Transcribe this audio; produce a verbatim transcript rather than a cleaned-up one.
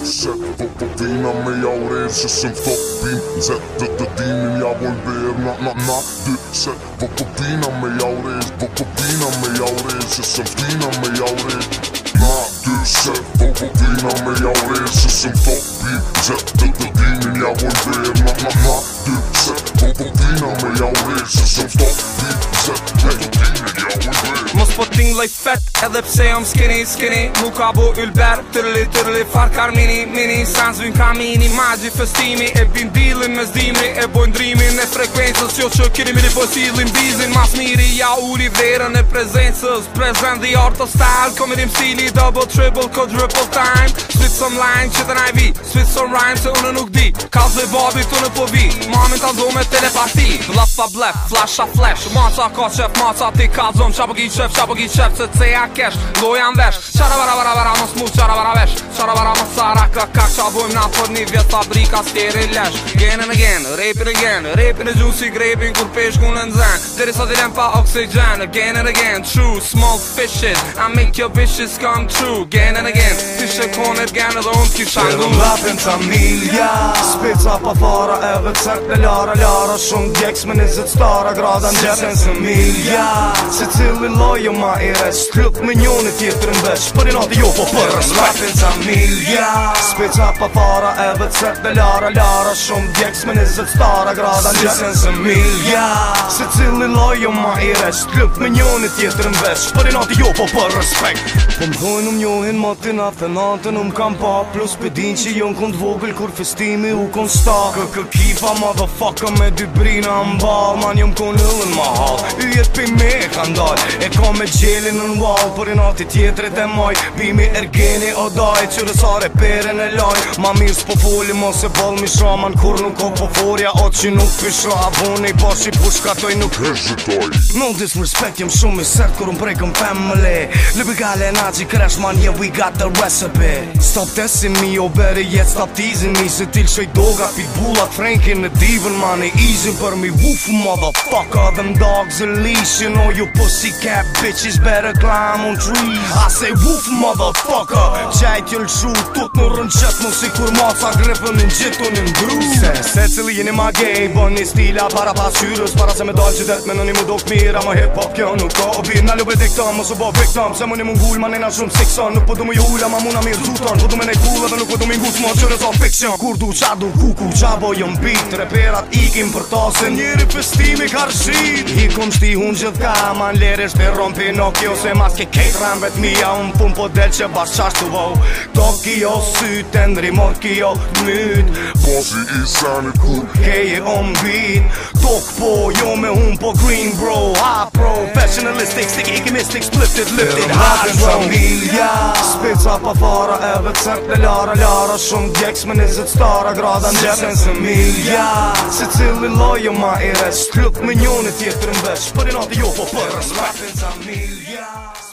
Se po po vina me ja urer që së m'thot bim Zet të të dinin ja volber na na na dy Se po po vina me ja urer Po po vina me ja urer që së m'fina me ja urer Na dy se po po vina me ja urer që së m'thot bim Zet të të dinin ja volber na na na dy Se po po vina me ja urer që së m'thot bim Zet të të dinin ja volber Mos po ting loj fet edhe pse jom skinny skinny Mu ka bo ylber tërli tërli farkar mini mini Sans vim kamini magji festimi E bim dilin me zdimi E bojn drimin e frekuencës Jo që kini mini po silin bizin Mas miri ja uli vlerën e prezencës Present the art of style Komedim stili double triple quadruple time Spit some line që të naj vi Spit some rhyme se unë nuk di Kaz dhe babi të në po vi Mamin ta zo me telepati Blaf pa blef, flash a flash Maca ka qef, maca ti ka zon Qapo gi qef, qapo gi qef Se te ja kesh, loja n'vesh Qara bara bara bara mos mu qara bara vesh Qara bara mos sara kak kak Qa bojmë na për një vjet fabrika stjeri lesh Again and again, rapin again Rapin e gju si grepin kur peshku në nxen Deri sa dilem pa oxygen Again and again, true small fishes I make your wishes come true Again and again, fishe konet gane dhe unë kisha ngu Lapin ta milja Spica pa fara edhe cert në lara lara Shumë djeks me nizet stara grada në gjetën se milja Se cili lojo ma i res Tryt me njone tjetër në veç Për i nati jo po për res Lapin ta milja Spica pa fara edhe cert në lara lara Shumë djeks me nizet stara grada në gjetën se milja Se cili lojo ma i res Tryt me njone tjetër në veç Për i nati jo po për respekt Po m'dojnë um njohin matin atë natën um kam pa Plus pedin që jon kund vogël kur festimi u kon sta Kë kifa motherfucker me dy brina m'bal Man jom kon ullën ma hal Yjet pi me ka ndal E ka me gjelin në wall Për i nati tjetrit e maj Bimi ergeni o daj Qërësare peren e laj Ma mirë s'po foli mos e bol mi shaman Kur nuk o po forja o që nuk pisha Aboni bashi pushka toj nuk hezitoj No disrespect jem shumë i sert kur m'prej këm family Lëbigale na që crash man yeah we got the recipe Stop testing me oh better yet stop teasing me Se til shoj doga pitbullat Frankin në divën man e easy për mi Woof motherfucker them dogs are leash You know you pussycat bitches better climb on trees I say woof motherfucker Qajt jo lëshu tut në rënqet Mu si kur maca grepën në gjithu në ndru Se se cili jeni ma gay Bon një stila para pasyrës Para se me dal qytet me në një mu dok mira Ma hip hop kjo nuk ka obir Në lube diktam Mos u bo victim Se mu një mungull ma nena shumë sikson Nuk po du mu ju ula ma muna mirë zuton Po du me nej cool edhe nuk po du me ngus Mo qërës o fiction Kur du qa du kuku qa bo jom beat Reperat ikim për ta Se njeri festimi karshit I kum shti hun gjithë ka Man lere shte rom Pinocchio Se mas ke kejt rambet mija Un pun po del që bas qashtu vo Tokio syt e ndri morkio myt Bosi i sanit kur Keje on beat Tok po jo me hun po green bro High professionalistic Sticky mystic splifted lifted high familja Spica pa fara edhe cert në lara lara Shumë djeks me nizet stara grada në gjetën se milja Se cili lojo ma i res Tryt me njone tjetër në veç Për i nati jo po për res Lapin ta milja